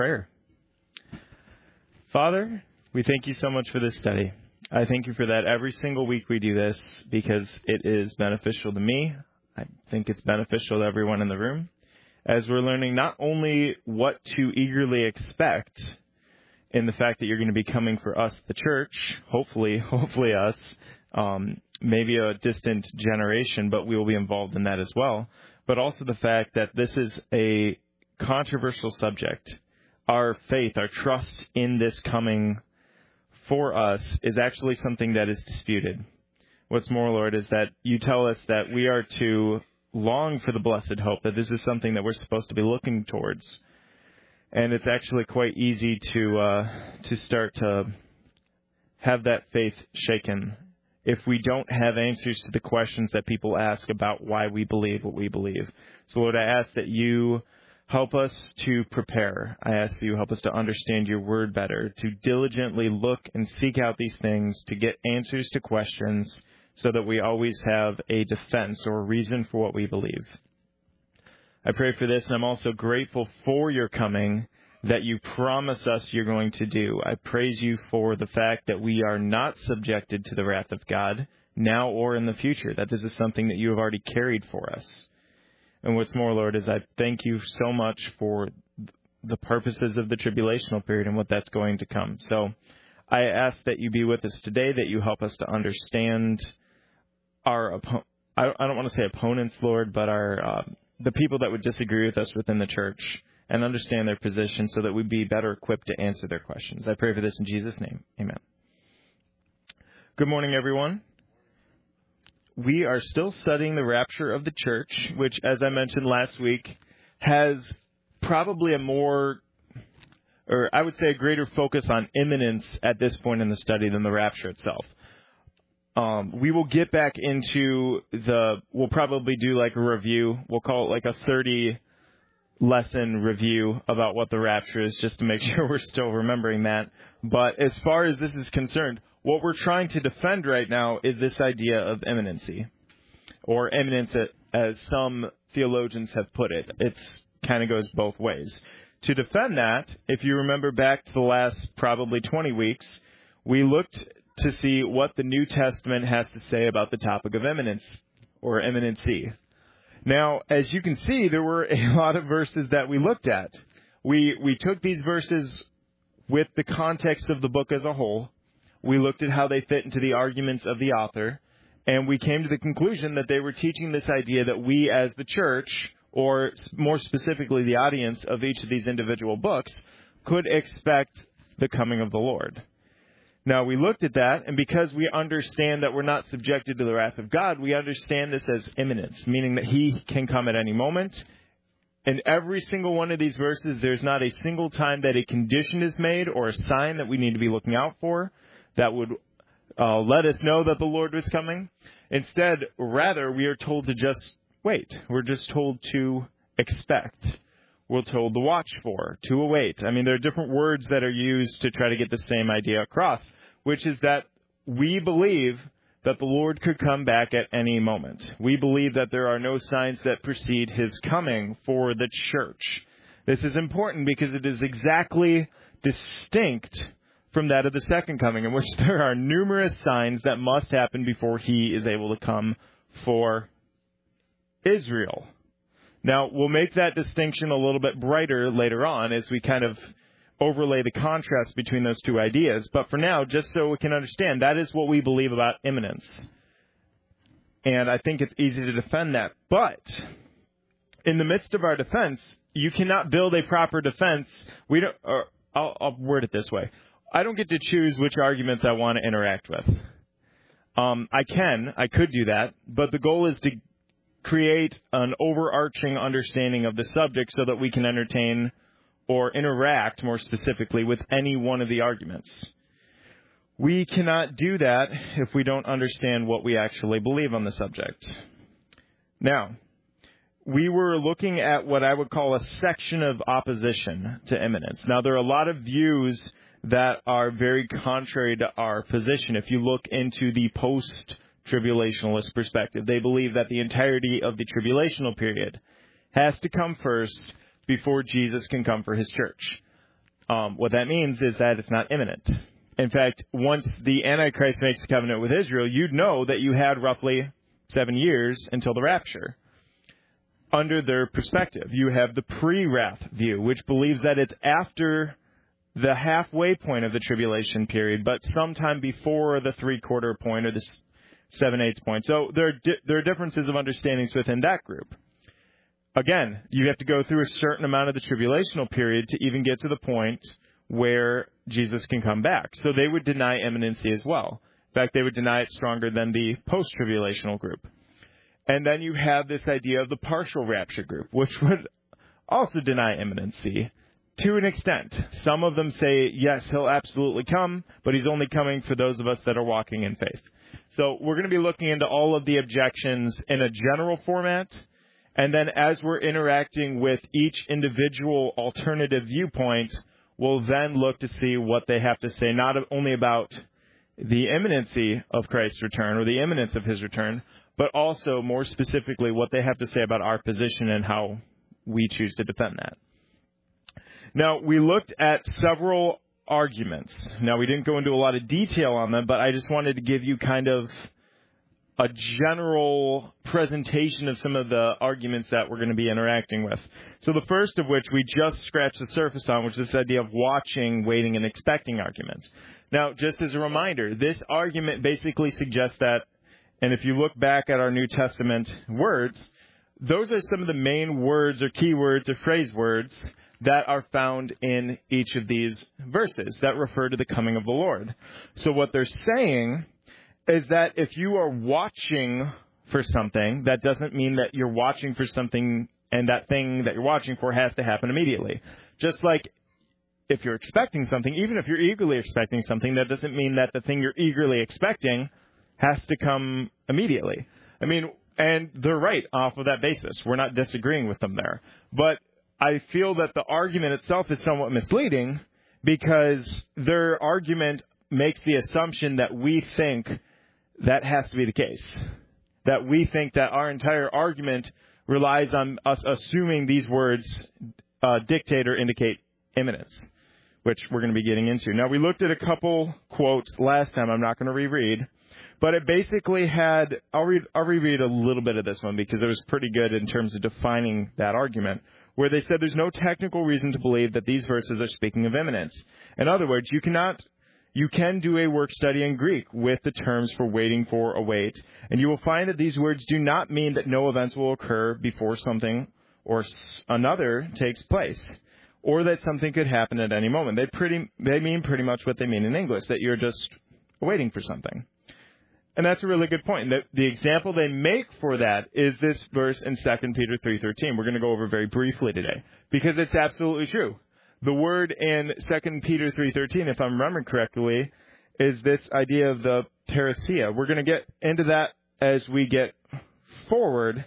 Prayer. Father, we thank you so much for this study. I thank you for that every single week we do this because it is beneficial to me. I think it's beneficial to everyone in the room as we're learning not only what to eagerly expect in the fact that you're going to be coming for us, the church, hopefully us, maybe a distant generation, but we will be involved in that as well, but also the fact that this is a controversial subject. Our faith, our trust in this coming for us is actually something that is disputed. What's more, Lord, is that you tell us that we are to long for the blessed hope, that this is something that we're supposed to be looking towards. And it's actually quite easy to start to have that faith shaken if we don't have answers to the questions that people ask about why we believe what we believe. So, Lord, I ask that you help us to prepare. I ask that you help us to understand your word better, to diligently look and seek out these things, to get answers to questions so that we always have a defense or a reason for what we believe. I pray for this, and I'm also grateful for your coming, that you promise us you're going to do. I praise you for the fact that we are not subjected to the wrath of God now or in the future, that this is something that you have already carried for us. And what's more, Lord, is I thank you so much for the purposes of the tribulational period and what that's going to come. So I ask that you be with us today, that you help us to understand our I don't want to say opponents, Lord, but our the people that would disagree with us within the church and understand their position so that we'd be better equipped to answer their questions. I pray for this in Jesus' name. Amen. Good morning, everyone. We are still studying the rapture of the church, which, as I mentioned last week, has probably a greater focus on imminence at this point in the study than the rapture itself. We will get back into we'll probably do like a review. We'll call it like a 30-lesson review about what the rapture is, just to make sure we're still remembering that. But as far as this is concerned, what we're trying to defend right now is this idea of imminency, or imminence as some theologians have put it. It's kind of goes both ways. To defend that, if you remember back to the last probably 20 weeks, we looked to see what the New Testament has to say about the topic of imminence, or imminency. Now, as you can see, there were a lot of verses that we looked at. We took these verses with the context of the book as a whole. We looked at how they fit into the arguments of the author, and we came to the conclusion that they were teaching this idea that we as the church, or more specifically the audience of each of these individual books, could expect the coming of the Lord. Now, we looked at that, and because we understand that we're not subjected to the wrath of God, we understand this as imminence, meaning that he can come at any moment. In every single one of these verses, there's not a single time that a condition is made or a sign that we need to be looking out for that would let us know that the Lord was coming. Instead, rather, we are told to just wait. We're just told to expect. We're told to watch for, to await. I mean, there are different words that are used to try to get the same idea across, which is that we believe that the Lord could come back at any moment. We believe that there are no signs that precede his coming for the church. This is important because it is exactly distinct from that of the second coming, in which there are numerous signs that must happen before he is able to come for Israel. Now, we'll make that distinction a little bit brighter later on as we kind of overlay the contrast between those two ideas. But for now, just so we can understand, that is what we believe about imminence. And I think it's easy to defend that. But in the midst of our defense, you cannot build a proper defense. I'll word it this way. I don't get to choose which arguments I want to interact with. I could do that, but the goal is to create an overarching understanding of the subject so that we can entertain or interact more specifically with any one of the arguments. We cannot do that if we don't understand what we actually believe on the subject. Now, we were looking at what I would call a section of opposition to imminence. Now, there are a lot of views that are very contrary to our position. If you look into the post-tribulationalist perspective, they believe that the entirety of the tribulational period has to come first before Jesus can come for his church. What that means is that it's not imminent. In fact, once the Antichrist makes a covenant with Israel, you'd know that you had roughly 7 years until the rapture. Under their perspective, you have the pre-wrath view, which believes that it's after the halfway point of the tribulation period, but sometime before the 3/4 point or the 7/8 point. So there are differences of understandings within that group. Again, you have to go through a certain amount of the tribulational period to even get to the point where Jesus can come back. So they would deny imminency as well. In fact, they would deny it stronger than the post-tribulational group. And then you have this idea of the partial rapture group, which would also deny imminency to an extent. Some of them say, yes, he'll absolutely come, but he's only coming for those of us that are walking in faith. So we're going to be looking into all of the objections in a general format. And then as we're interacting with each individual alternative viewpoint, we'll then look to see what they have to say, not only about the imminency of Christ's return or the imminence of his return, but also more specifically what they have to say about our position and how we choose to defend that. Now, we looked at several arguments. Now, we didn't go into a lot of detail on them, but I just wanted to give you kind of a general presentation of some of the arguments that we're going to be interacting with. So the first of which we just scratched the surface on, which is this idea of watching, waiting, and expecting arguments. Now, just as a reminder, this argument basically suggests that, and if you look back at our New Testament words, those are some of the main words or keywords or phrase words that are found in each of these verses that refer to the coming of the Lord. So what they're saying is that if you are watching for something, that doesn't mean that you're watching for something and that thing that you're watching for has to happen immediately. Just like if you're expecting something, even if you're eagerly expecting something, that doesn't mean that the thing you're eagerly expecting has to come immediately. I mean, and they're right off of that basis. We're not disagreeing with them there. But I feel that the argument itself is somewhat misleading because their argument makes the assumption that we think that has to be the case. That we think that our entire argument relies on us assuming these words dictate or indicate imminence, which we're going to be getting into. Now, we looked at a couple quotes last time. I'm not going to reread. But it basically had, I'll reread a little bit of this one because it was pretty good in terms of defining that argument, where they said there's no technical reason to believe that these verses are speaking of imminence. In other words, you can do a work study in Greek with the terms for waiting for, await, and you will find that these words do not mean that no events will occur before something or another takes place, or that something could happen at any moment. They mean pretty much what they mean in English, that you're just waiting for something. And that's a really good point. The example they make for that is this verse in 2 Peter 3:13. We're going to go over very briefly today because it's absolutely true. The word in 2 Peter 3:13, if I'm remembering correctly, is this idea of the parousia. We're going to get into that as we get forward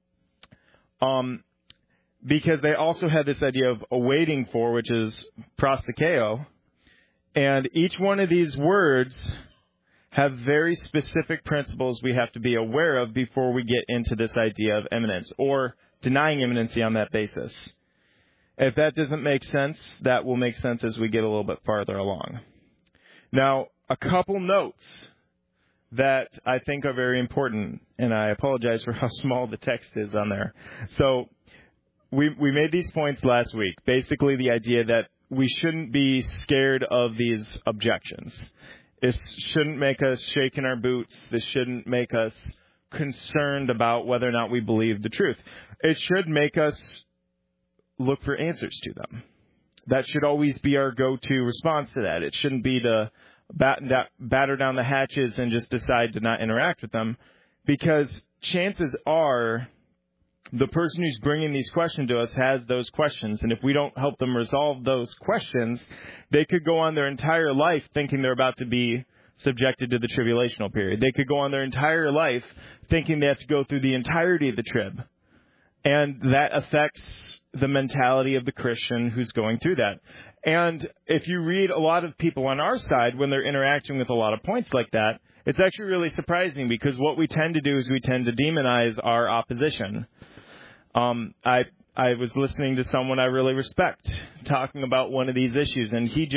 because they also have this idea of awaiting for, which is prostakeo. And each one of these words have very specific principles we have to be aware of before we get into this idea of imminence or denying imminency on that basis. If that doesn't make sense, that will make sense as we get a little bit farther along. Now, a couple notes that I think are very important, and I apologize for how small the text is on there. So we made these points last week. Basically, the idea that we shouldn't be scared of these objections. It shouldn't make us shake in our boots. This shouldn't make us concerned about whether or not we believe the truth. It should make us look for answers to them. That should always be our go-to response to that. It shouldn't be to batter down the hatches and just decide to not interact with them, because chances are the person who's bringing these questions to us has those questions, and if we don't help them resolve those questions, they could go on their entire life thinking they're about to be subjected to the tribulational period. They could go on their entire life thinking they have to go through the entirety of the trib, and that affects the mentality of the Christian who's going through that. And if you read a lot of people on our side when they're interacting with a lot of points like that, it's actually really surprising, because what we tend to do is we tend to demonize our opposition. I I was listening to someone I really respect talking about one of these issues, and he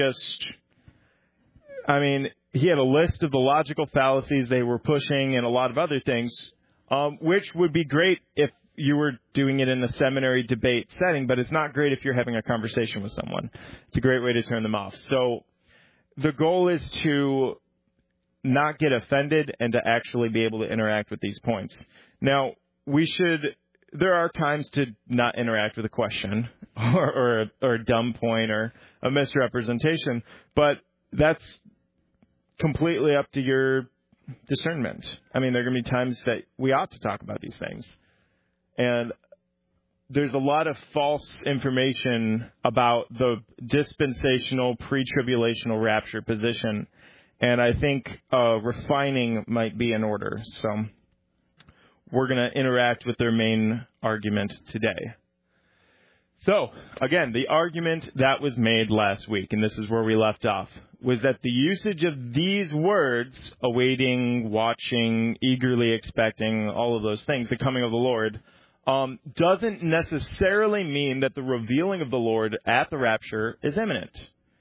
had a list of the logical fallacies they were pushing and a lot of other things, which would be great if you were doing it in a seminary debate setting, but it's not great if you're having a conversation with someone. It's a great way to turn them off. So the goal is to not get offended and to actually be able to interact with these points. Now, there are times to not interact with a question or a dumb point or a misrepresentation, but that's completely up to your discernment. I mean, there are going to be times that we ought to talk about these things. And there's a lot of false information about the dispensational, pre-tribulational rapture position. And I think refining might be in order. So we're going to interact with their main argument today. So, again, the argument that was made last week, and this is where we left off, was that the usage of these words, awaiting, watching, eagerly expecting, all of those things, the coming of the Lord, doesn't necessarily mean that the revealing of the Lord at the rapture is imminent.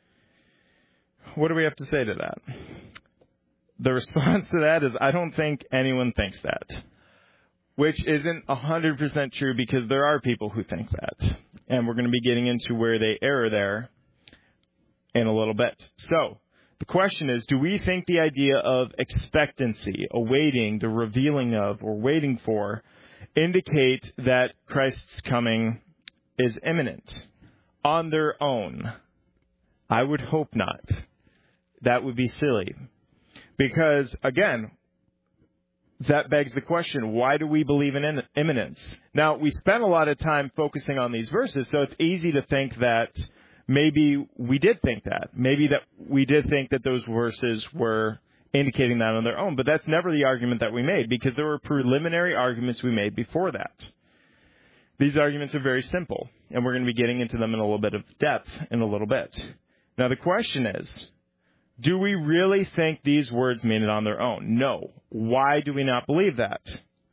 What do we have to say to that? The response to that is, I don't think anyone thinks that, which isn't 100% true because there are people who think that. And we're going to be getting into where they err there in a little bit. So the question is, do we think the idea of expectancy, awaiting, the revealing of, or waiting for, indicate that Christ's coming is imminent on their own? I would hope not. That would be silly. Because, again, that begs the question, why do we believe in imminence? Now, we spent a lot of time focusing on these verses, so it's easy to think that maybe we did think that. Maybe that we did think that those verses were indicating that on their own, but that's never the argument that we made, because there were preliminary arguments we made before that. These arguments are very simple, and we're going to be getting into them in a little bit of depth in a little bit. Now, the question is, do we really think these words mean it on their own? No. Why do we not believe that?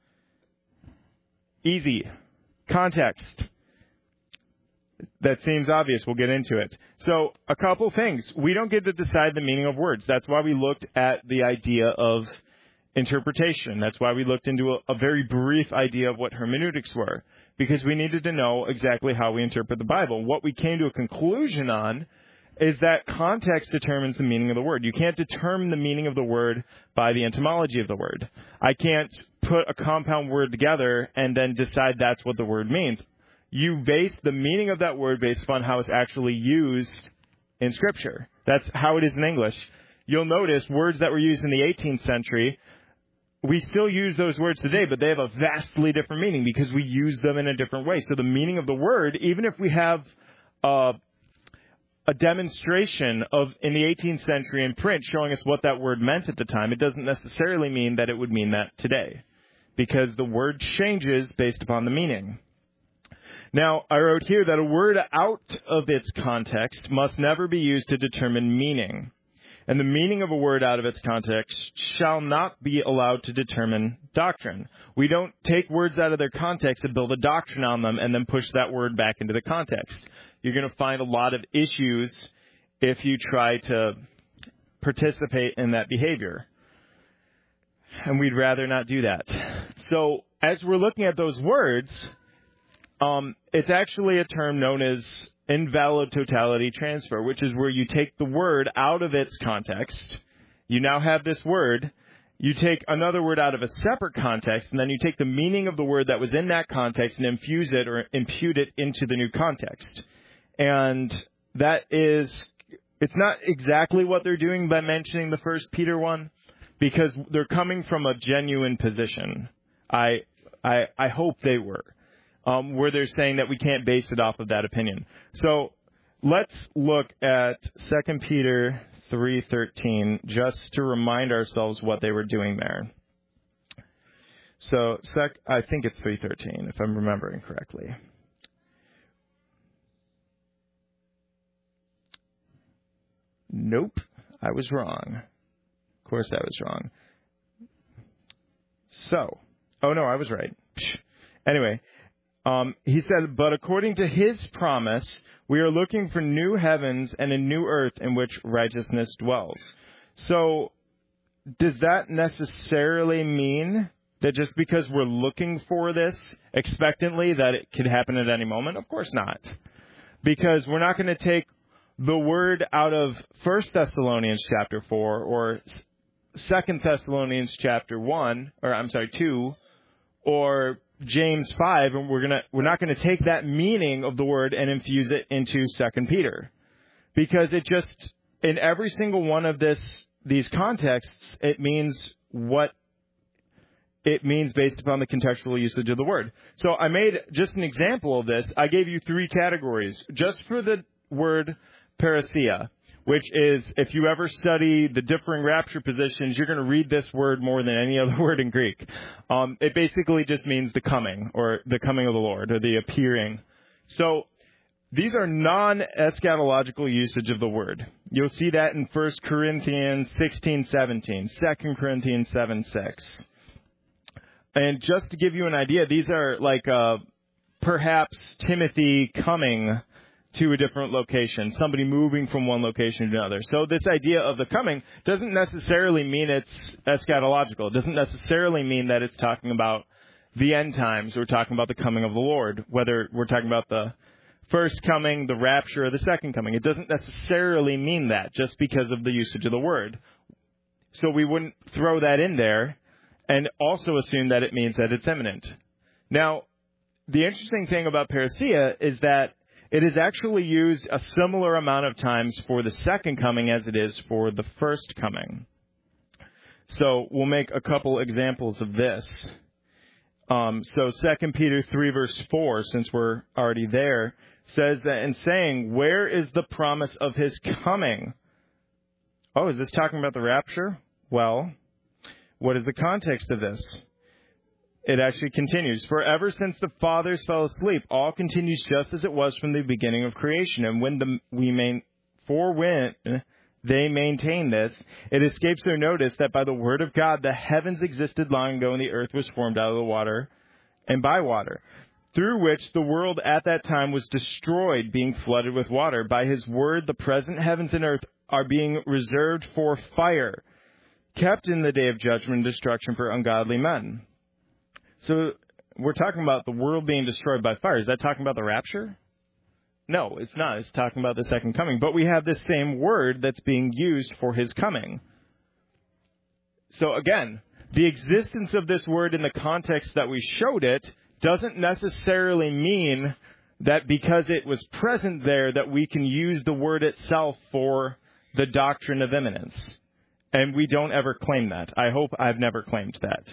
Easy. Context. That seems obvious. We'll get into it. So, a couple things. We don't get to decide the meaning of words. That's why we looked at the idea of interpretation. That's why we looked into a very brief idea of what hermeneutics were, because we needed to know exactly how we interpret the Bible. What we came to a conclusion on is that context determines the meaning of the word. You can't determine the meaning of the word by the etymology of the word. I can't put a compound word together and then decide that's what the word means. You base the meaning of that word based upon how it's actually used in Scripture. That's how it is in English. You'll notice words that were used in the 18th century, we still use those words today, but they have a vastly different meaning because we use them in a different way. So the meaning of the word, even if we have a demonstration of in the 18th century in print showing us what that word meant at the time, it doesn't necessarily mean that it would mean that today, because the word changes based upon the meaning. Now, I wrote here that a word out of its context must never be used to determine meaning, and the meaning of a word out of its context shall not be allowed to determine doctrine. We don't take words out of their context and build a doctrine on them and then push that word back into the context. You're going to find a lot of issues if you try to participate in that behavior. And we'd rather not do that. So as we're looking at those words, it's actually a term known as invalid totality transfer, which is where you take the word out of its context. You now have this word. You take another word out of a separate context, and then you take the meaning of the word that was in that context and infuse it or impute it into the new context. And that is, it's not exactly what they're doing by mentioning the 1 Peter 1, because they're coming from a genuine position. I hope they were, where they're saying that we can't base it off of that opinion. So let's look at 2 Peter 3:13, just to remind ourselves what they were doing there. So I think it's 3:13, if I'm remembering correctly. Nope, I was wrong. Of course I was wrong. So, oh no, I was right. Anyway, He said, but according to his promise, we are looking for new heavens and a new earth in which righteousness dwells. So does that necessarily mean that just because we're looking for this expectantly that it could happen at any moment? Of course not. Because we're not going to take the word out of 1 Thessalonians chapter 4 or 2 Thessalonians chapter 2 or James 5, and we're not going to take that meaning of the word and infuse it into 2 Peter. Because it just, in every single one of these contexts, it means what it means based upon the contextual usage of the word. So I made just an example of this. I gave you 3 categories just for the word parousia, which is, if you ever study the differing rapture positions, you're going to read this word more than any other word in Greek. It basically just means the coming, or the coming of the Lord, or the appearing. So these are non-eschatological usage of the word. You'll see that in 1 Corinthians 16:17, 2 Corinthians 7:6. And just to give you an idea, these are like perhaps Timothy coming to a different location, somebody moving from one location to another. So this idea of the coming doesn't necessarily mean it's eschatological. It doesn't necessarily mean that it's talking about the end times or talking about the coming of the Lord, whether we're talking about the first coming, the rapture, or the second coming. It doesn't necessarily mean that just because of the usage of the word. So we wouldn't throw that in there and also assume that it means that it's imminent. Now, the interesting thing about parousia is that it is actually used a similar amount of times for the second coming as it is for the first coming. So we'll make a couple examples of this. So 2 Peter 3 verse 4, since we're already there, says that in saying, where is the promise of his coming? Oh, is this talking about the rapture? Well, what is the context of this? It actually continues. For ever since the fathers fell asleep, all continues just as it was from the beginning of creation. And when they maintain this, it escapes their notice that by the word of God the heavens existed long ago, and the earth was formed out of the water and by water, through which the world at that time was destroyed, being flooded with water. By his word the present heavens and earth are being reserved for fire, kept in the day of judgment and destruction for ungodly men. So we're talking about the world being destroyed by fire. Is that talking about the rapture? No, it's not. It's talking about the second coming. But we have this same word that's being used for his coming. So again, the existence of this word in the context that we showed it doesn't necessarily mean that because it was present there that we can use the word itself for the doctrine of imminence. And we don't ever claim that. I hope I've never claimed that.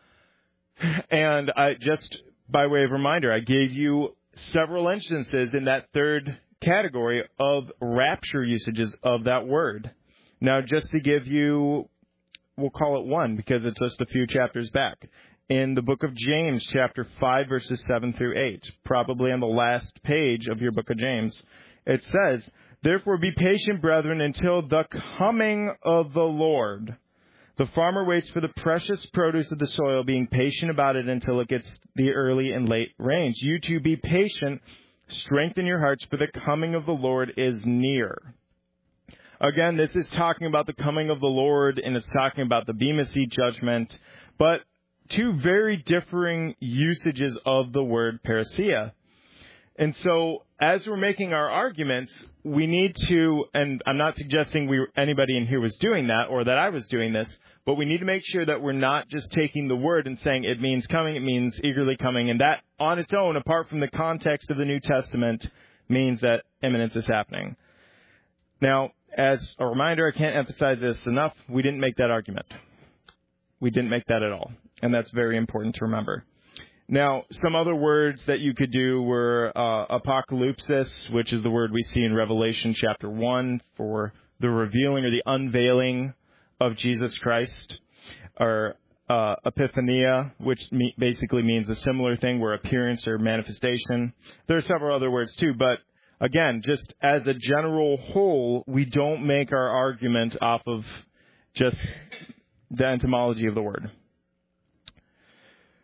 And I just, by way of reminder, I gave you several instances in that third category of rapture usages of that word. Now, just to give you, we'll call it one because it's just a few chapters back. In the book of James, chapter 5, verses 7 through 8, probably on the last page of your book of James, it says, therefore be patient, brethren, until the coming of the Lord. The farmer waits for the precious produce of the soil, being patient about it until it gets the early and late rains. You too be patient, strengthen your hearts, for the coming of the Lord is near. Again, this is talking about the coming of the Lord, and it's talking about the Bema Seat judgment, but two very differing usages of the word parousia. And so, as we're making our arguments, we need to, and I'm not suggesting anybody in here was doing that or that I was doing this, but we need to make sure that we're not just taking the word and saying it means coming, it means eagerly coming, and that on its own, apart from the context of the New Testament, means that imminence is happening. Now, as a reminder, I can't emphasize this enough, we didn't make that argument. We didn't make that at all, and that's very important to remember. Now, some other words that you could do were apocalypsis, which is the word we see in Revelation chapter 1 for the revealing or the unveiling of Jesus Christ, or epiphania, which basically means a similar thing, where appearance or manifestation. There are several other words too, but again, just as a general whole, we don't make our argument off of just the etymology of the word.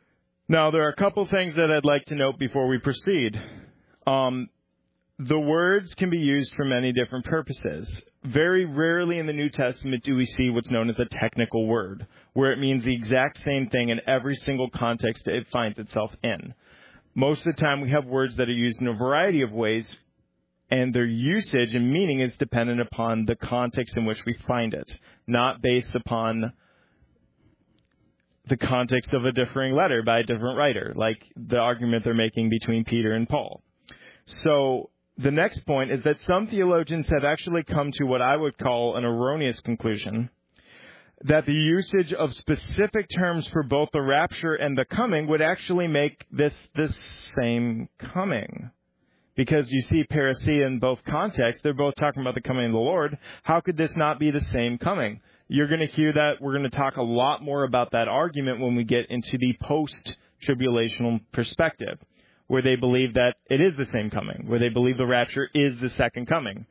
Now, there are a couple things that I'd like to note before we proceed. The words can be used for many different purposes. Very rarely in the New Testament do we see what's known as a technical word, where it means the exact same thing in every single context it finds itself in. Most of the time, we have words that are used in a variety of ways, and their usage and meaning is dependent upon the context in which we find it, not based upon the context of a differing letter by a different writer, like the argument they're making between Peter and Paul. So the next point is that some theologians have actually come to what I would call an erroneous conclusion, that the usage of specific terms for both the rapture and the coming would actually make this same coming. Because you see parousia in both contexts, they're both talking about the coming of the Lord. How could this not be the same coming? You're going to hear that. We're going to talk a lot more about that argument when we get into the post-tribulational perspective, where they believe that it is the same coming, where they believe the rapture is the second coming.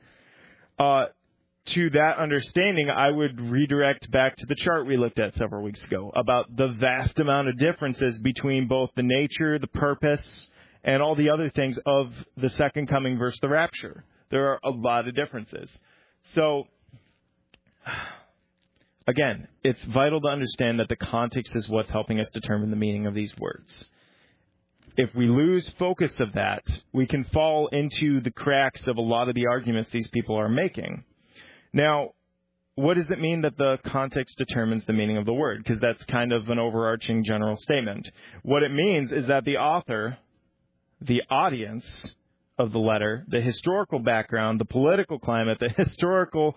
To that understanding, I would redirect back to the chart we looked at several weeks ago about the vast amount of differences between both the nature, the purpose, and all the other things of the second coming versus the rapture. There are a lot of differences. So, again, it's vital to understand that the context is what's helping us determine the meaning of these words. If we lose focus of that, we can fall into the cracks of a lot of the arguments these people are making. Now, what does it mean that the context determines the meaning of the word? Because that's kind of an overarching general statement. What it means is that the author, the audience of the letter, the historical background, the political climate, the historical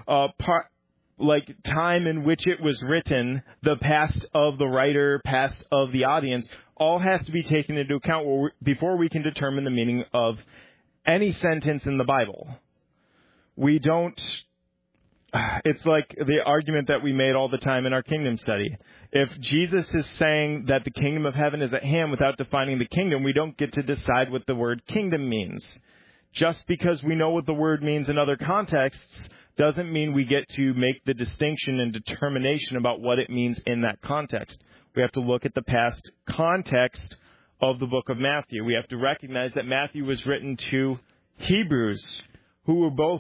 time in which it was written, the past of the writer, past of the audience, all has to be taken into account before we can determine the meaning of any sentence in the Bible. We don't... It's like the argument that we made all the time in our kingdom study. If Jesus is saying that the kingdom of heaven is at hand without defining the kingdom, we don't get to decide what the word kingdom means. Just because we know what the word means in other contexts doesn't mean we get to make the distinction and determination about what it means in that context. We have to look at the past context of the book of Matthew. We have to recognize that Matthew was written to Hebrews, who were both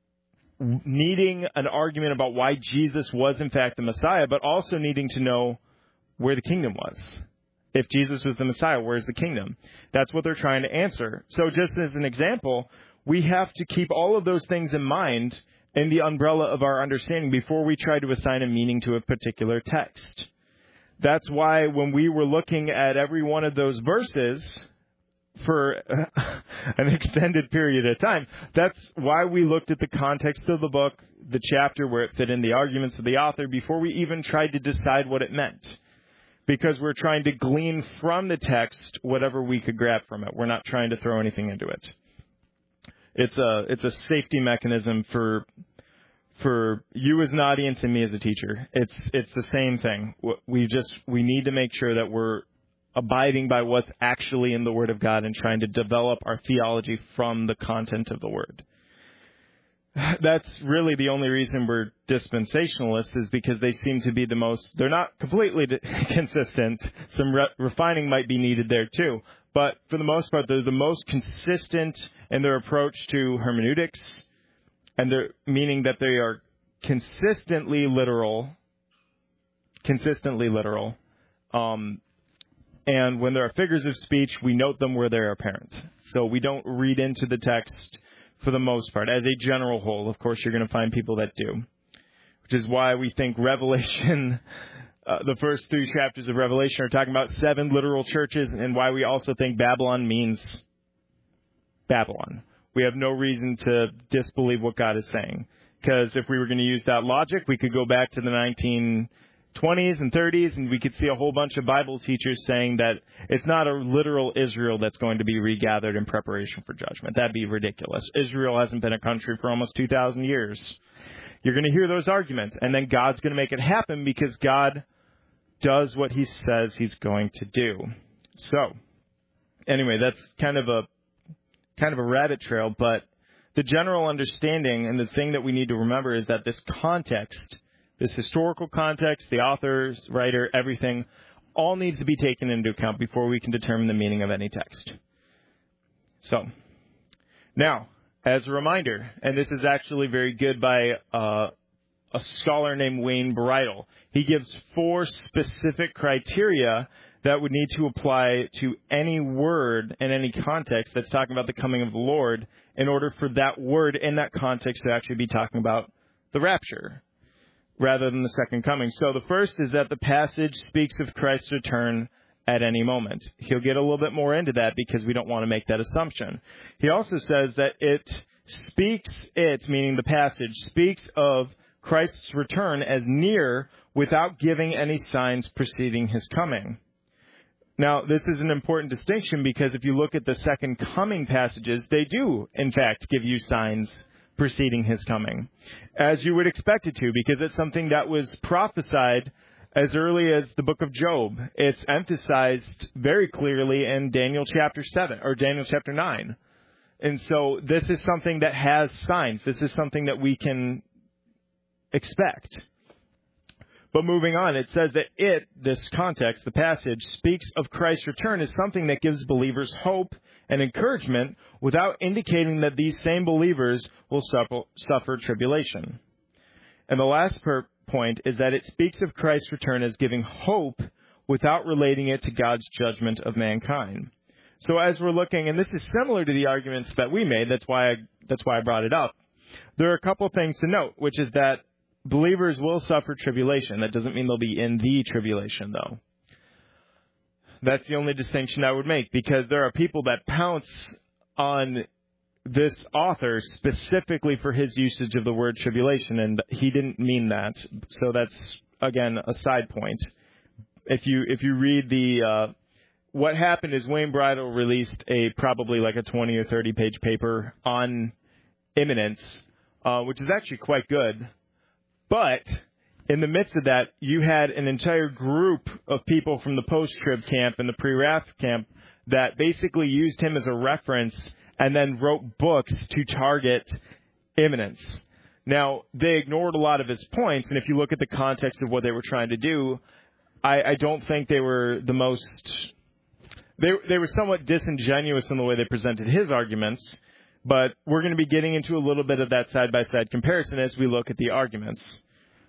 needing an argument about why Jesus was in fact the Messiah, but also needing to know where the kingdom was. If Jesus was the Messiah, where's the kingdom? That's what they're trying to answer. So just as an example, we have to keep all of those things in mind in the umbrella of our understanding before we try to assign a meaning to a particular text. That's why when we were looking at every one of those verses for an extended period of time, that's why we looked at the context of the book, the chapter where it fit in the arguments of the author, before we even tried to decide what it meant. Because we're trying to glean from the text whatever we could grab from it. We're not trying to throw anything into it. It's a safety mechanism for you as an audience and me as a teacher. It's the same thing. We need to make sure that we're abiding by what's actually in the Word of God and trying to develop our theology from the content of the Word. That's really the only reason we're dispensationalists, is because they seem to be they're not completely consistent. Some refining might be needed there too. But for the most part, they're the most consistent in their approach to hermeneutics, and meaning that they are consistently literal. And when there are figures of speech, we note them where they're apparent. So we don't read into the text for the most part. As a general whole, of course, you're going to find people that do. Which is why we think Revelation, the first 3 chapters of Revelation are talking about 7 literal churches, and why we also think Babylon means Babylon. We have no reason to disbelieve what God is saying. Because if we were going to use that logic, we could go back to the 1920s and 30s, and we could see a whole bunch of Bible teachers saying that it's not a literal Israel that's going to be regathered in preparation for judgment. That'd be ridiculous. Israel hasn't been a country for almost 2,000 years. You're going to hear those arguments, and then God's going to make it happen because God does what He says He's going to do. So, anyway, that's kind of a rabbit trail, but the general understanding and the thing that we need to remember is that this context, this historical context, the author's, writer, everything, all needs to be taken into account before we can determine the meaning of any text. So, now, as a reminder, and this is actually very good by a scholar named Wayne Bridle, he gives 4 specific criteria that would need to apply to any word in any context that's talking about the coming of the Lord in order for that word in that context to actually be talking about the rapture rather than the second coming. So the first is that the passage speaks of Christ's return at any moment. He'll get a little bit more into that because we don't want to make that assumption. He also says that meaning the passage, speaks of Christ's return as near without giving any signs preceding his coming. Now, this is an important distinction because if you look at the second coming passages, they do, in fact, give you signs preceding his coming, as you would expect it to, because it's something that was prophesied as early as the book of Job. It's emphasized very clearly in Daniel chapter 7 or Daniel chapter 9. And so this is something that has signs. This is something that we can expect. But moving on, it says that this context, the passage, speaks of Christ's return as something that gives believers hope and encouragement without indicating that these same believers will suffer tribulation. And the last point is that it speaks of Christ's return as giving hope without relating it to God's judgment of mankind. So as we're looking, and this is similar to the arguments that we made, that's why I brought it up. There are a couple of things to note, which is that believers will suffer tribulation. That doesn't mean they'll be in the tribulation, though. That's the only distinction I would make, because there are people that pounce on this author specifically for his usage of the word tribulation, and he didn't mean that. So that's, again, a side point. If you read what happened is Wayne Bridle released probably like a 20 or 30 page paper on imminence, which is actually quite good. But in the midst of that, you had an entire group of people from the post-trib camp and the pre-rapture camp that basically used him as a reference and then wrote books to target imminence. Now, they ignored a lot of his points, and if you look at the context of what they were trying to do, I don't think they were the most... They were somewhat disingenuous in the way they presented his arguments, but we're going to be getting into a little bit of that side-by-side comparison as we look at the arguments.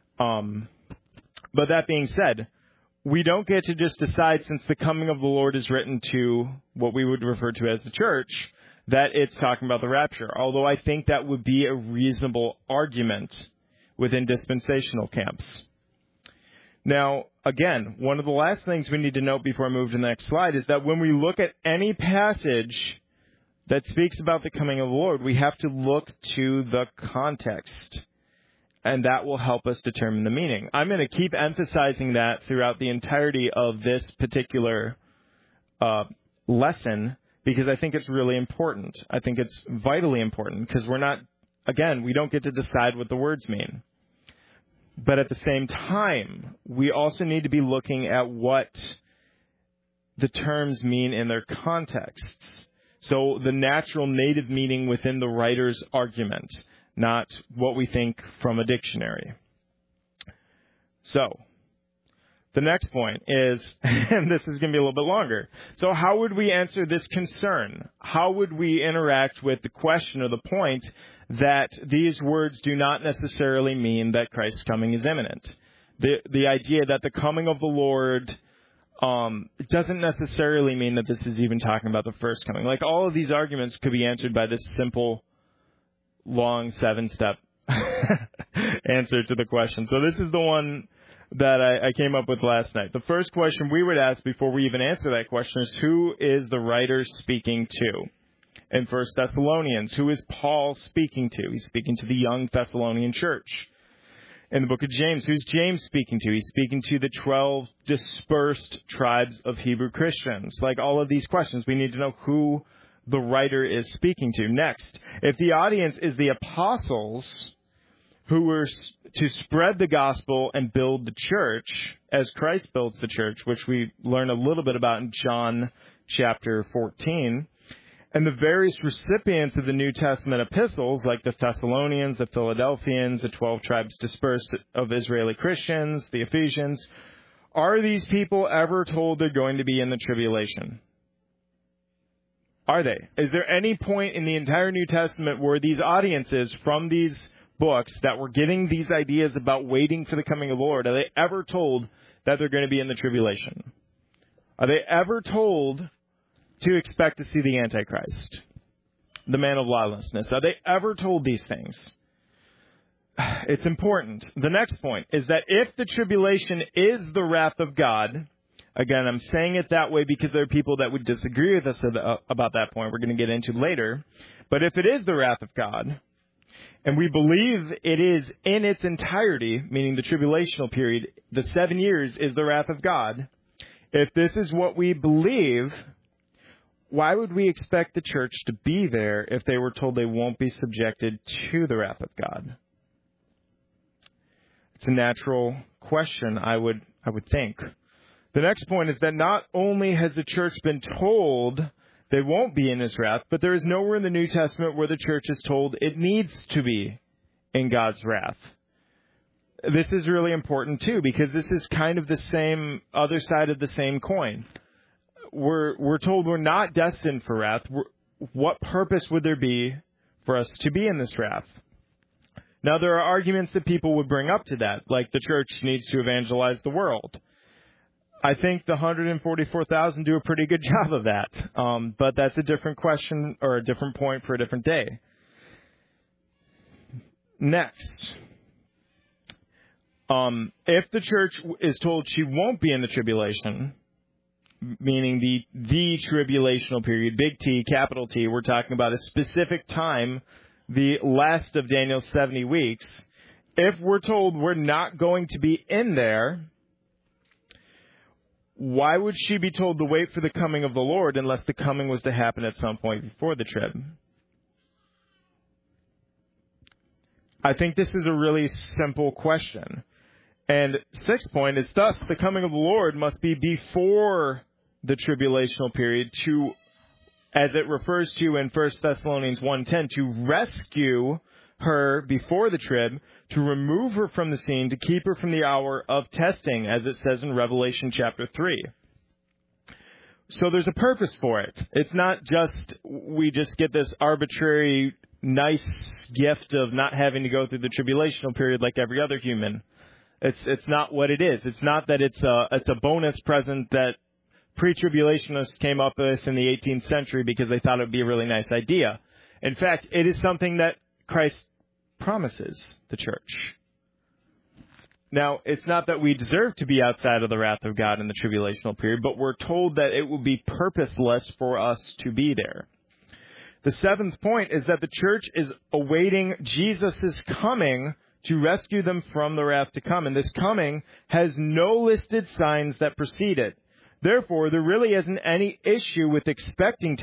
But that being said, we don't get to just decide, since the coming of the Lord is written to what we would refer to as the church, that it's talking about the rapture, although I think that would be a reasonable argument within dispensational camps. Now, again, one of the last things we need to note before I move to the next slide is that when we look at any passage that speaks about the coming of the Lord, we have to look to the context, and that will help us determine the meaning. I'm going to keep emphasizing that throughout the entirety of this particular lesson, because I think it's really important. I think it's vitally important, because we don't get to decide what the words mean. But at the same time, we also need to be looking at what the terms mean in their contexts. So the natural native meaning within the writer's argument, not what we think from a dictionary. So the next point is, and this is going to be a little bit longer, so how would we answer this concern? How would we interact with the question or the point that these words do not necessarily mean that Christ's coming is imminent? The idea that the coming of the Lord doesn't necessarily mean that this is even talking about the first coming. Like, all of these arguments could be answered by this simple, long 7-step answer to the question. So this is the one that I came up with last night. The first question we would ask before we even answer that question is, who is the writer speaking to? In 1 Thessalonians, who is Paul speaking to? He's speaking to the young Thessalonian church. In the book of James, who's James speaking to? He's speaking to the 12 dispersed tribes of Hebrew Christians. Like, all of these questions, we need to know who the writer is speaking to. Next, if the audience is the apostles who were to spread the gospel and build the church as Christ builds the church, which we learn a little bit about in John chapter 14, and the various recipients of the New Testament epistles, like the Thessalonians, the Philadelphians, the 12 tribes dispersed of Israeli Christians, the Ephesians, Are these people ever told they're going to be in the tribulation? Are they? Is there any point in the entire New Testament where these audiences from these books that were getting these ideas about waiting for the coming of the Lord, are they ever told that they're going to be in the tribulation? Are they ever told to expect to see the Antichrist, the man of lawlessness? Are they ever told these things? It's important. The next point is that if the tribulation is the wrath of God, again, I'm saying it that way because there are people that would disagree with us about that point we're going to get into later. But if it is the wrath of God, and we believe it is in its entirety, meaning the tribulational period, the 7 years is the wrath of God, if this is what we believe, why would we expect the church to be there if they were told they won't be subjected to the wrath of God? It's a natural question, I would think. The next point is that not only has the church been told they won't be in his wrath, but there is nowhere in the New Testament where the church is told it needs to be in God's wrath. This is really important, too, because this is kind of the same other side of the same coin. We're told we're not destined for wrath. What purpose would there be for us to be in this wrath? Now, there are arguments that people would bring up to that, like the church needs to evangelize the world. I think the 144,000 do a pretty good job of that, but that's a different question or a different point for a different day. Next, if the church is told she won't be in the tribulation, meaning the tribulational period, big T, capital T, we're talking about a specific time, the last of Daniel's 70 weeks. If we're told we're not going to be in there, why would she be told to wait for the coming of the Lord unless the coming was to happen at some point before the trib? I think this is a really simple question. And sixth point is, thus, the coming of the Lord must be before the tribulational period to, as it refers to in 1 Thessalonians 1:10, to rescue her before the trib, to remove her from the scene, to keep her from the hour of testing, as it says in Revelation chapter 3. So there's a purpose for it. It's not just, we just get this arbitrary, nice gift of not having to go through the tribulational period like every other human. It's not what it is. It's not that it's a bonus present that pre-tribulationists came up with in the 18th century because they thought it would be a really nice idea. In fact, it is something that Christ promises the church. Now, it's not that we deserve to be outside of the wrath of God in the tribulational period, but we're told that it will be purposeless for us to be there. The seventh point is that the church is awaiting Jesus' coming to rescue them from the wrath to come. And this coming has no listed signs that precede it. Therefore, there really isn't any issue with expecting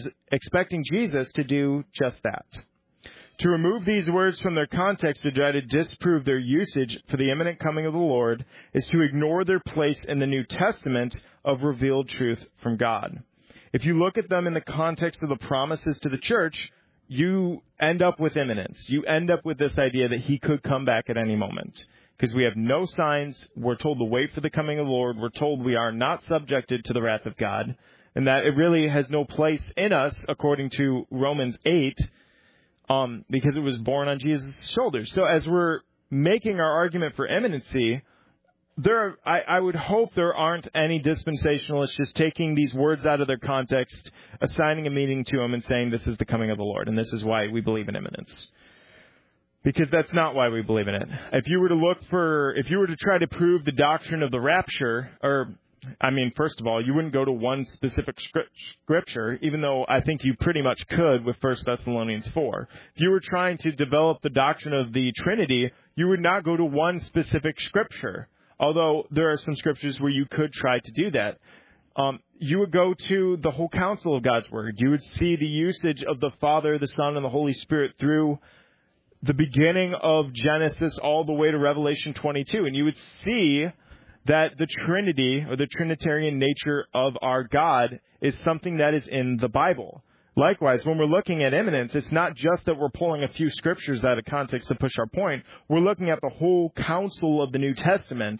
Jesus to do just that. To remove these words from their context to try to disprove their usage for the imminent coming of the Lord is to ignore their place in the New Testament of revealed truth from God. If you look at them in the context of the promises to the church, you end up with imminence. You end up with this idea that he could come back at any moment. Because we have no signs. We're told to wait for the coming of the Lord. We're told we are not subjected to the wrath of God. And that it really has no place in us, according to Romans 8, because it was born on Jesus' shoulders. So as we're making our argument for imminency, I would hope there aren't any dispensationalists just taking these words out of their context, assigning a meaning to them and saying this is the coming of the Lord, and this is why we believe in imminence. Because that's not why we believe in it. If you were to try to prove the doctrine of the rapture, first of all, you wouldn't go to one specific scripture, even though I think you pretty much could with 1 Thessalonians 4. If you were trying to develop the doctrine of the Trinity, you would not go to one specific scripture, although there are some scriptures where you could try to do that. You would go to the whole counsel of God's Word. You would see the usage of the Father, the Son, and the Holy Spirit through the beginning of Genesis all the way to Revelation 22, and you would see that the Trinity, or the Trinitarian nature of our God, is something that is in the Bible. Likewise, when we're looking at imminence, it's not just that we're pulling a few scriptures out of context to push our point. We're looking at the whole counsel of the New Testament,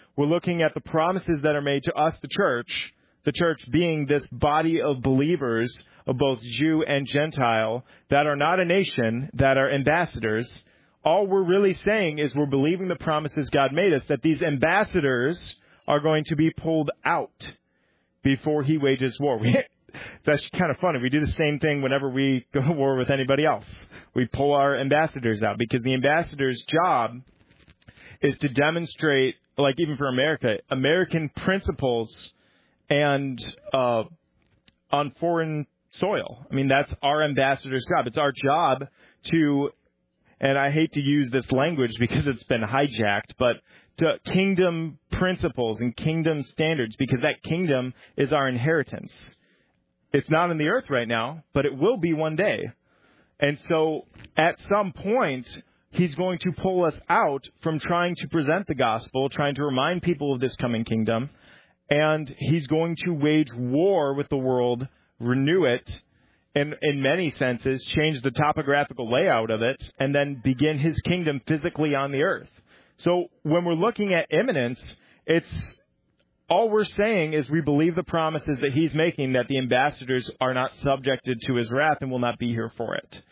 We're looking at the promises that are made to us, the church being this body of believers of both Jew and Gentile that are not a nation, that are ambassadors. All we're really saying is we're believing the promises God made us, that these ambassadors are going to be pulled out before he wages war. It's actually kind of funny. We do the same thing whenever we go to war with anybody else. We pull our ambassadors out because the ambassador's job is to demonstrate, like even for America, American principles and on foreign soil. I mean, that's our ambassador's job. It's our job to, and I hate to use this language because it's been hijacked, but to kingdom principles and kingdom standards, because that kingdom is our inheritance. It's not on the earth right now, but it will be one day. And so at some point, he's going to pull us out from trying to present the gospel, trying to remind people of this coming kingdom, and he's going to wage war with the world, renew it, and in many senses, change the topographical layout of it, and then begin his kingdom physically on the earth. So when we're looking at imminence, it's all we're saying is we believe the promises that he's making, that the ambassadors are not subjected to his wrath and will not be here for it.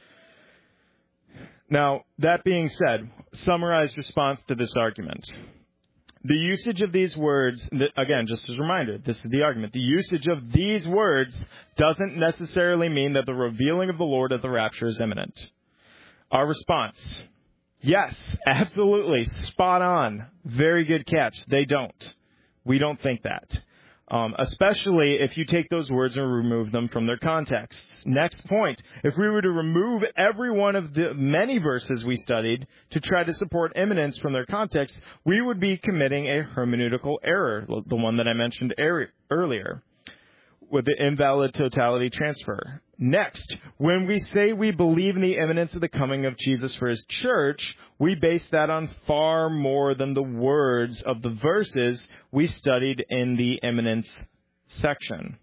Now, that being said, summarized response to this argument. The usage of these words, again, just as a reminder, this is the argument. The usage of these words doesn't necessarily mean that the revealing of the Lord at the rapture is imminent. Our response, yes, absolutely, spot on, very good catch. They don't. We don't think that, especially if you take those words and remove them from their contexts. Next point, if we were to remove every one of the many verses we studied to try to support imminence from their context, we would be committing a hermeneutical error, the one that I mentioned earlier, with the invalid totality transfer. Next, when we say we believe in the imminence of the coming of Jesus for his church, we base that on far more than the words of the verses we studied in the imminence section.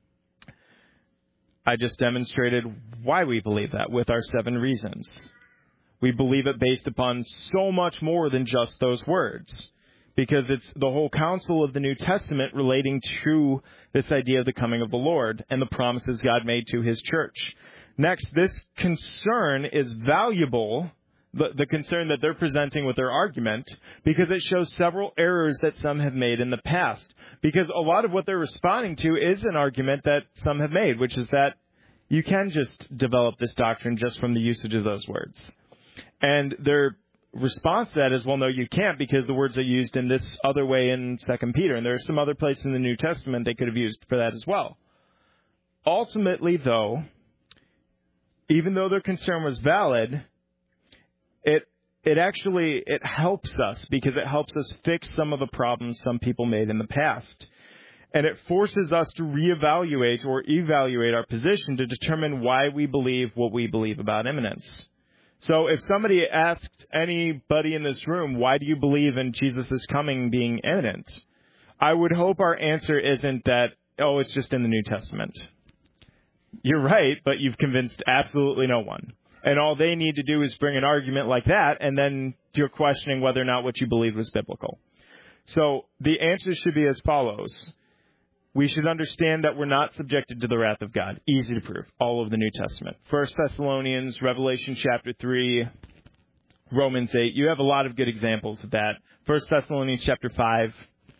I just demonstrated why we believe that with our 7 reasons. We believe it based upon so much more than just those words, because it's the whole counsel of the New Testament relating to this idea of the coming of the Lord and the promises God made to his church. Next, this concern is valuable, the concern that they're presenting with their argument, because it shows several errors that some have made in the past. Because a lot of what they're responding to is an argument that some have made, which is that you can just develop this doctrine just from the usage of those words. And their response to that is, well, no, you can't, because the words are used in this other way in 2 Peter, and there are some other places in the New Testament they could have used for that as well. Ultimately, though, even though their concern was valid, it helps us, because it helps us fix some of the problems some people made in the past. And it forces us to reevaluate or evaluate our position to determine why we believe what we believe about imminence. So if somebody asked anybody in this room, why do you believe in Jesus' coming being imminent? I would hope our answer isn't that, oh, it's just in the New Testament. You're right, but you've convinced absolutely no one. And all they need to do is bring an argument like that, and then you're questioning whether or not what you believe was biblical. So the answer should be as follows. We should understand that we're not subjected to the wrath of God. Easy to prove. All of the New Testament. 1 Thessalonians, Revelation chapter 3, Romans 8. You have a lot of good examples of that. 1 Thessalonians chapter 5.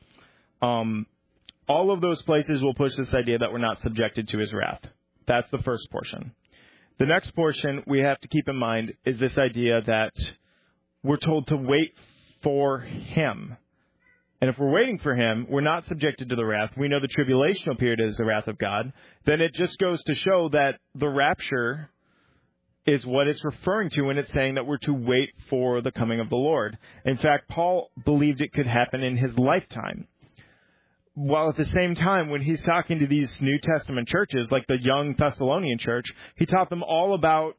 All of those places will push this idea that we're not subjected to his wrath. That's the first portion. The next portion we have to keep in mind is this idea that we're told to wait for him. And if we're waiting for him, we're not subjected to the wrath. We know the tribulational period is the wrath of God. Then it just goes to show that the rapture is what it's referring to when it's saying that we're to wait for the coming of the Lord. In fact, Paul believed it could happen in his lifetime. While at the same time, when he's talking to these New Testament churches, like the young Thessalonian church, he taught them all about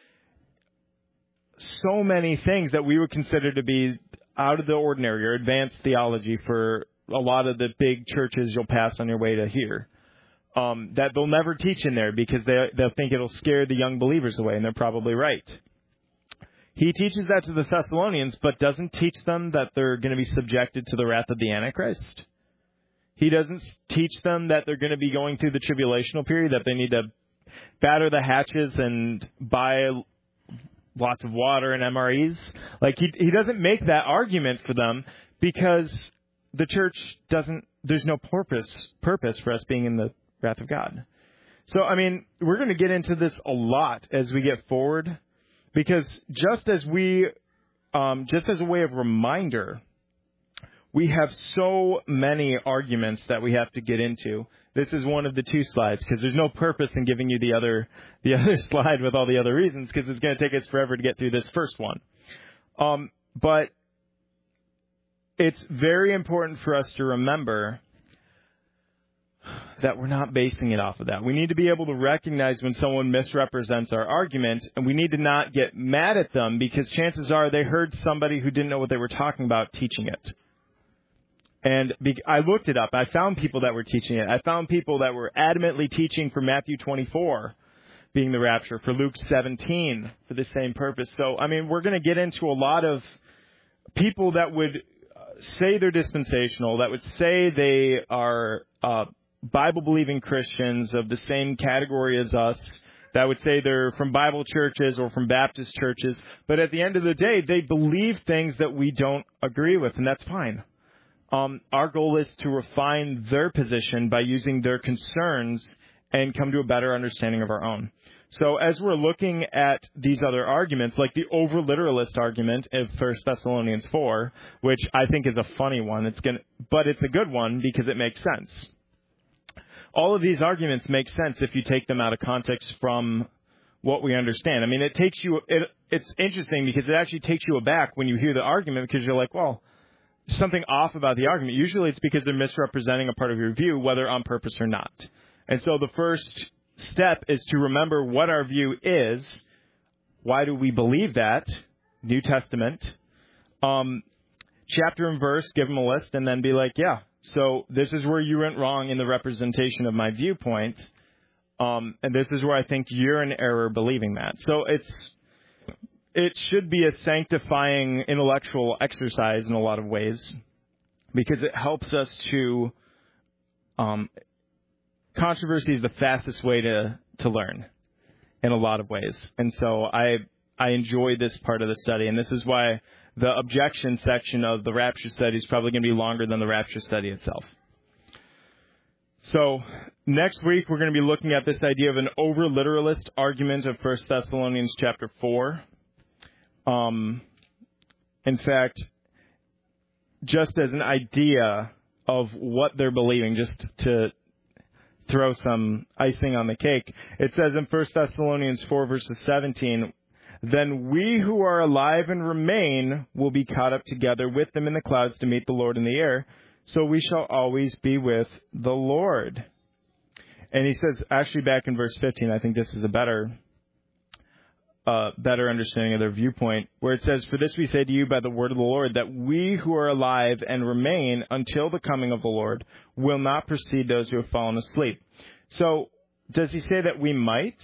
so many things that we would consider to be out of the ordinary or advanced theology for a lot of the big churches you'll pass on your way to here. That they'll never teach in there because they'll think it'll scare the young believers away, and they're probably right. He teaches that to the Thessalonians, but doesn't teach them that they're going to be subjected to the wrath of the Antichrist. He doesn't teach them that they're going to be going through the tribulational period, that they need to batter the hatches and buy lots of water and MREs. Like, he doesn't make that argument for them because the church doesn't, there's no purpose for us being in the wrath of God. So, I mean, we're going to get into this a lot as we get forward, because just as a way of reminder, we have so many arguments that we have to get into. This is one of the 2 slides, because there's no purpose in giving you the other slide with all the other reasons, because it's going to take us forever to get through this first one. But it's very important for us to remember that we're not basing it off of that. We need to be able to recognize when someone misrepresents our argument, and we need to not get mad at them, because chances are they heard somebody who didn't know what they were talking about teaching it. And I looked it up. I found people that were teaching it. I found people that were adamantly teaching for Matthew 24 being the rapture, for Luke 17 for the same purpose. So, I mean, we're going to get into a lot of people that would say they're dispensational, that would say they are Bible-believing Christians of the same category as us, that would say they're from Bible churches or from Baptist churches. But at the end of the day, they believe things that we don't agree with, and that's fine. Our goal is to refine their position by using their concerns and come to a better understanding of our own. So as we're looking at these other arguments, like the over-literalist argument of 1 Thessalonians 4, which I think is a funny one, but it's a good one because it makes sense. All of these arguments make sense if you take them out of context from what we understand. I mean, it's interesting because it actually takes you aback when you hear the argument, because you're like, well, something off about the argument. Usually it's because they're misrepresenting a part of your view, whether on purpose or not. And so the first step is to remember what our view is. Why do we believe that? New Testament. Chapter and verse, give them a list, and then be like, yeah, so this is where you went wrong in the representation of my viewpoint. And this is where I think you're in error believing that. So it should be a sanctifying intellectual exercise in a lot of ways, because it helps us to, controversy is the fastest way to learn in a lot of ways. And so I enjoy this part of the study, and this is why the objection section of the rapture study is probably going to be longer than the rapture study itself. So next week we're going to be looking at this idea of an over-literalist argument of 1 Thessalonians chapter 4. In fact, just as an idea of what they're believing, just to throw some icing on the cake, it says in 1 Thessalonians 4 verses 17, "Then we who are alive and remain will be caught up together with them in the clouds to meet the Lord in the air, so we shall always be with the Lord." And he says, actually back in verse 15, I think this is a better understanding of their viewpoint, where it says, "For this we say to you by the word of the Lord, that we who are alive and remain until the coming of the Lord will not precede those who have fallen asleep." So does he say that we might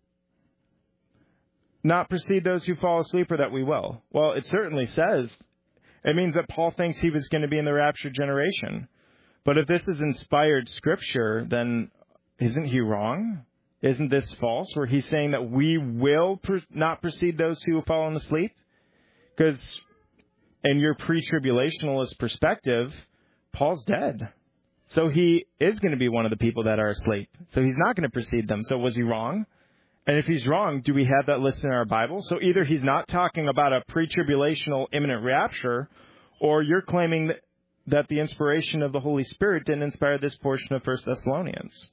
not precede those who fall asleep, or that we will? Well, it certainly says, it means that Paul thinks he was going to be in the raptured generation. But if this is inspired scripture, then isn't he wrong? Isn't this false, where he's saying that we will not precede those who have fallen asleep? Because in your pre-tribulationalist perspective, Paul's dead. So he is going to be one of the people that are asleep. So he's not going to precede them. So was he wrong? And if he's wrong, do we have that listed in our Bible? So either he's not talking about a pre-tribulational imminent rapture, or you're claiming that the inspiration of the Holy Spirit didn't inspire this portion of 1 Thessalonians.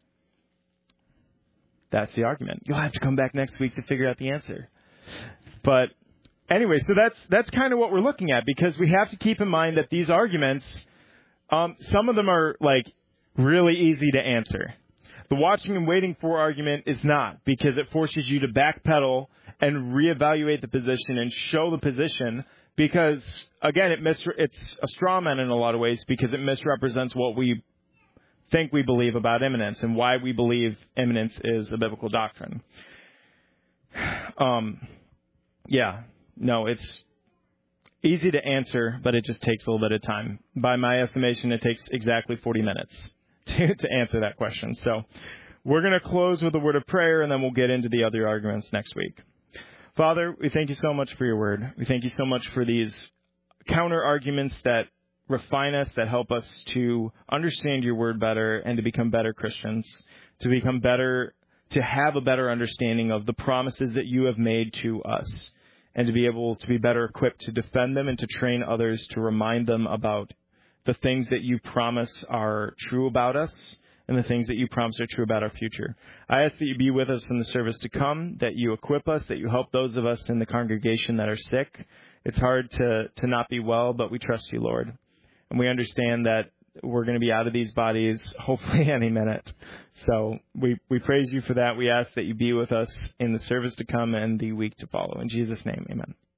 That's the argument. You'll have to come back next week to figure out the answer. But anyway, so that's kind of what we're looking at, because we have to keep in mind that these arguments, some of them are like really easy to answer. The watching and waiting for argument is not, because it forces you to backpedal and reevaluate the position and show the position, because, again, it's a straw man in a lot of ways, because it misrepresents what we think we believe about imminence and why we believe imminence is a biblical doctrine. Yeah. No, it's easy to answer, but it just takes a little bit of time. By my estimation, it takes exactly 40 minutes to answer that question. So we're going to close with a word of prayer, and then we'll get into the other arguments next week. Father, we thank you so much for your word. We thank you so much for these counter arguments that refine us, that help us to understand your word better and to become better Christians, to become better, to have a better understanding of the promises that you have made to us, and to be able to be better equipped to defend them and to train others to remind them about the things that you promise are true about us and the things that you promise are true about our future. I ask that you be with us in the service to come, that you equip us, that you help those of us in the congregation that are sick. It's hard to not be well, but we trust you, Lord. And we understand that we're going to be out of these bodies hopefully any minute. So we praise you for that. We ask that you be with us in the service to come and the week to follow. In Jesus' name, amen.